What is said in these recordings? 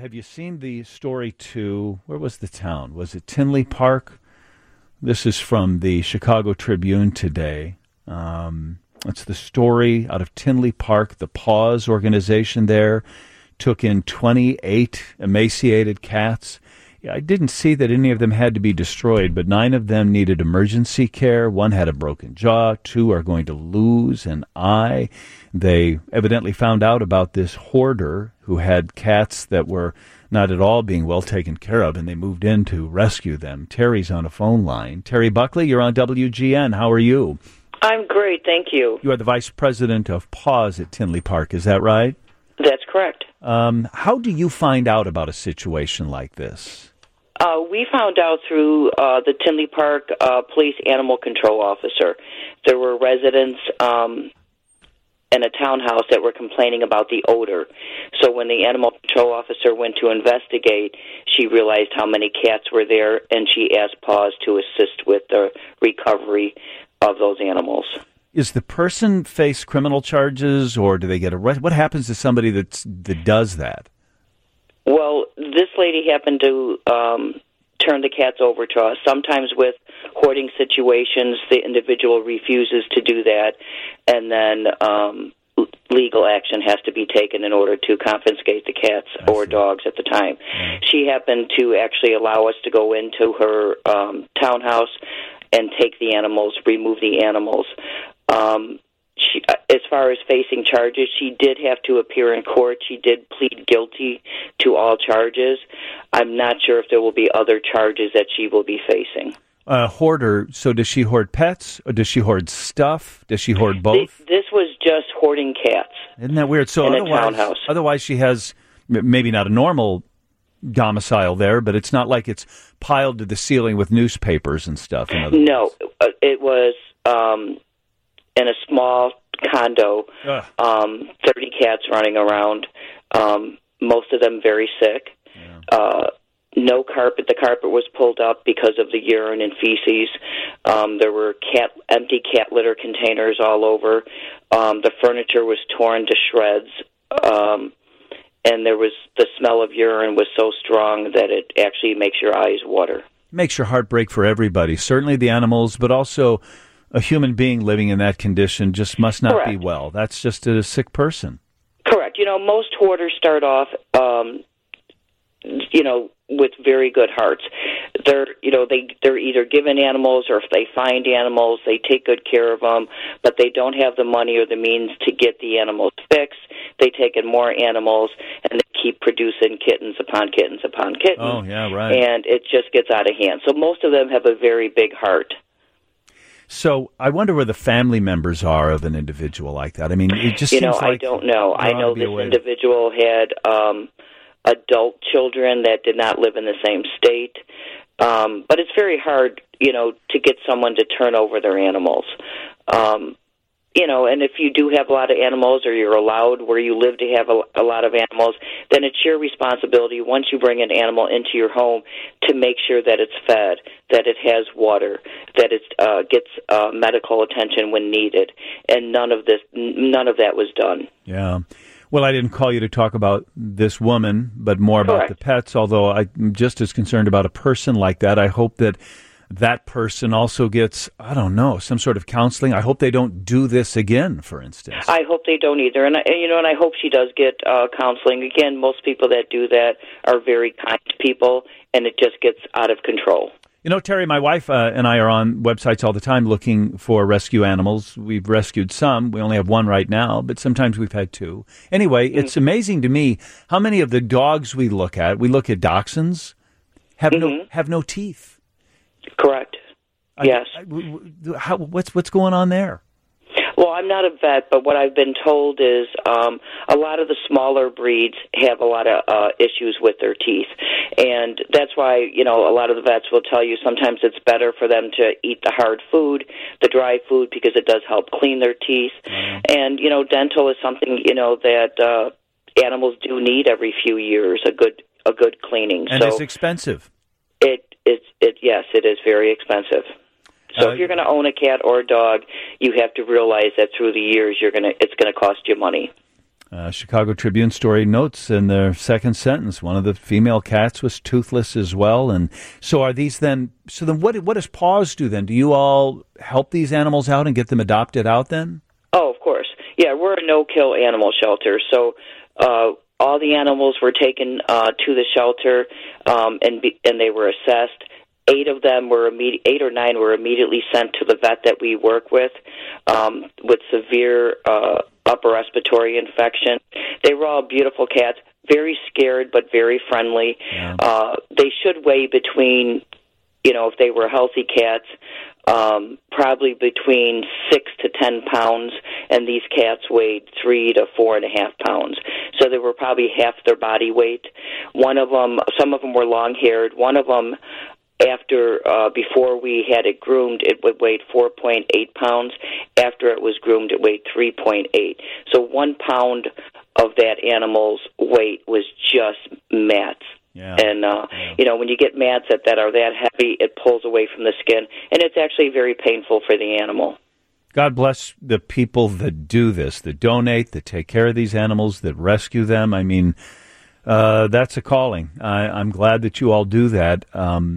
have you seen the story where was the town? Was it Tinley Park? This is from the Chicago Tribune today. It's the story out of Tinley Park. The Paws organization there took in 28 emaciated cats. I didn't see that any of them had to be destroyed, but 9 of them needed emergency care. 1 had a broken jaw. 2 are going to lose an eye. They evidently found out about this hoarder who had cats that were not at all being well taken care of, and they moved in to rescue them. Terry's on a phone line. Terry Buckley, you're on WGN. How are you? I'm great, thank you. You are the vice president of Paws at Tinley Park, is that right? That's correct. How do you find out about a situation like this? We found out through the Tinley Park Police Animal Control Officer. There were residents in a townhouse that were complaining about the odor. So when the Animal Control Officer went to investigate, she realized how many cats were there, and she asked Paws to assist with the recovery of those animals. Is the person face criminal charges, or do they get arrested? What happens to somebody that does that? Well, this lady happened to turn the cats over to us. Sometimes with hoarding situations, the individual refuses to do that, and then legal action has to be taken in order to confiscate the cats or dogs at the time. She happened to actually allow us to go into her townhouse and take the animals, remove the animals. She, as far as facing charges, she did have to appear in court. She did plead guilty to all charges. I'm not sure if there will be other charges that she will be facing. Hoarder, so does she hoard pets, or does she hoard stuff? Does she hoard both? This was just hoarding cats. Isn't that weird? So in a townhouse. Otherwise she has maybe not a normal domicile there, but it's not like it's piled to the ceiling with newspapers and stuff. No, it was in a small condo, 30 cats running around, most of them very sick. Yeah. No carpet. The carpet was pulled up because of the urine and feces. There were empty cat litter containers all over. The furniture was torn to shreds. And there was the smell of urine was so strong that it actually makes your eyes water. Makes your heart break for everybody. Certainly the animals, but also a human being living in that condition just must not Correct. be well. That's just a sick person. Correct. Most hoarders start off, with very good hearts. They're either given animals, or if they find animals, they take good care of them, but they don't have the money or the means to get the animals fixed. They take in more animals, and they keep producing kittens upon kittens upon kittens. Oh, yeah, right. And it just gets out of hand. So most of them have a very big heart. So I wonder where the family members are of an individual like that. I mean, it just seems like... I don't know. I know this individual had adult children that did not live in the same state. But it's very hard, to get someone to turn over their animals. And if you do have a lot of animals, or you're allowed where you live to have a lot of animals, then it's your responsibility once you bring an animal into your home to make sure that it's fed, that it has water, that it gets medical attention when needed. And none of that was done. Yeah. Well, I didn't call you to talk about this woman, but more about the pets, although I'm just as concerned about a person like that. I hope that person also gets, some sort of counseling. I hope they don't do this again, for instance. I hope they don't either. And I hope she does get counseling. Again, most people that do that are very kind people, and it just gets out of control. Terry, my wife and I are on websites all the time looking for rescue animals. We've rescued some. We only have one right now, but sometimes we've had 2. Anyway, It's amazing to me how many of the dogs we look at dachshunds, have no teeth. Correct. Yes. What's going on there? Well, I'm not a vet, but what I've been told is a lot of the smaller breeds have a lot of issues with their teeth. And that's why, a lot of the vets will tell you sometimes it's better for them to eat the hard food, the dry food, because it does help clean their teeth. And, dental is something, that animals do need every few years, a good cleaning. And it's expensive. Yes, it is very expensive. So if you're going to own a cat or a dog, you have to realize that through the years it's going to cost you money. Chicago Tribune story notes in their second sentence, one of the female cats was toothless as well. And so are these then, so then what does Paws do then? Do you all help these animals out and get them adopted out then? Oh, of course. Yeah, we're a no-kill animal shelter. So all the animals were taken to the shelter and they were assessed. 8 or 9 were immediately sent to the vet that we work with severe upper respiratory infection. They were all beautiful cats, very scared but very friendly. Yeah. They should weigh between, if they were healthy cats, probably between 6 to 10 pounds, and these cats weighed 3 to 4.5 pounds. So they were probably half their body weight. Some of them were long-haired. One of them, before we had it groomed, it weighed 4.8 pounds. After it was groomed, it weighed 3.8. So 1 pound of that animal's weight was just mats. Yeah. And, when you get mats that are that heavy, it pulls away from the skin, and it's actually very painful for the animal. God bless the people that do this, that donate, that take care of these animals, that rescue them. I mean, that's a calling. I'm glad that you all do that.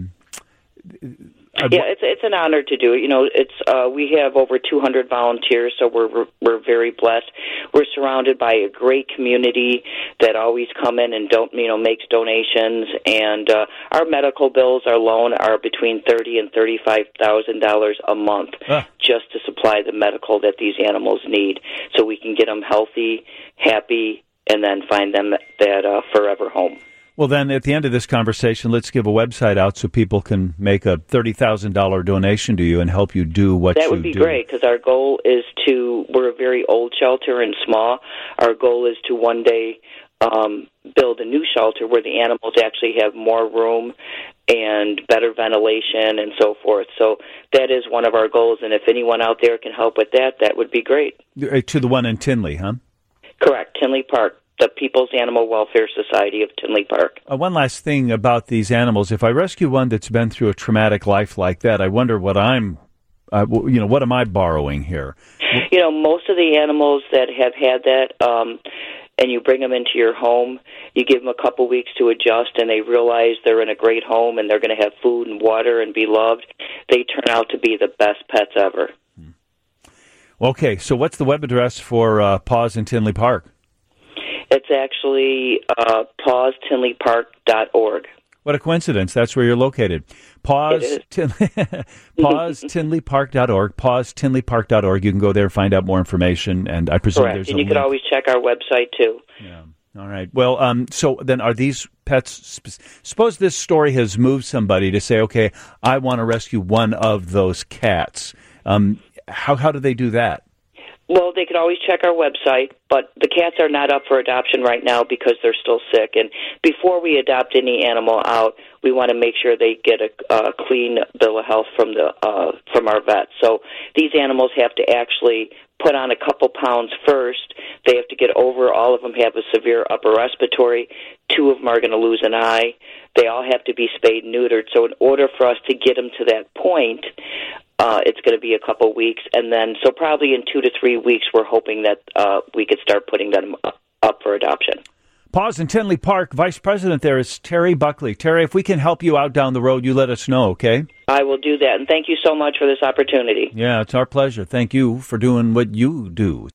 It's an honor to do it. We have over 200 volunteers, so we're very blessed. We're surrounded by a great community that always come in and makes donations, and our medical bills alone are between $30,000 and $35,000 a month just to supply the medical that these animals need, so we can get them healthy, happy, and then find them that forever home. Well, then, at the end of this conversation, let's give a website out so people can make a $30,000 donation to you and help you do what you do. That would be great, because our goal is we're a very old shelter and small. Our goal is to one day build a new shelter where the animals actually have more room and better ventilation and so forth. So that is one of our goals, and if anyone out there can help with that, that would be great. To the one in Tinley, huh? Correct, Tinley Park. The People's Animal Welfare Society of Tinley Park. One last thing about these animals. If I rescue one that's been through a traumatic life like that, I wonder what what am I borrowing here? Most of the animals that have had that, and you bring them into your home, you give them a couple weeks to adjust, and they realize they're in a great home and they're going to have food and water and be loved, they turn out to be the best pets ever. Okay, so what's the web address for Paws in Tinley Park? It's actually pawstinleypark.org. What a coincidence. That's where you're located. Pawstinleypark.org, pawstinleypark.org. You can go there and find out more information, and I presume Correct. There's and a you link. Can always check our website, too. Yeah. All right. Well, so then are these pets, suppose this story has moved somebody to say, okay, I want to rescue one of those cats. How do they do that? Well, they could always check our website, but the cats are not up for adoption right now because they're still sick. And before we adopt any animal out, we want to make sure they get a clean bill of health from our vet. So these animals have to actually put on a couple pounds first. They have to get over. All of them have a severe upper respiratory. 2 of them are going to lose an eye. They all have to be spayed and neutered. So in order for us to get them to that point, it's going to be a couple weeks, and then so probably in 2 to 3 weeks, we're hoping that we could start putting them up for adoption. Paws in Tinley Park. Vice President there is Terry Buckley. Terry, if we can help you out down the road, you let us know, okay? I will do that, and thank you so much for this opportunity. Yeah, it's our pleasure. Thank you for doing what you do.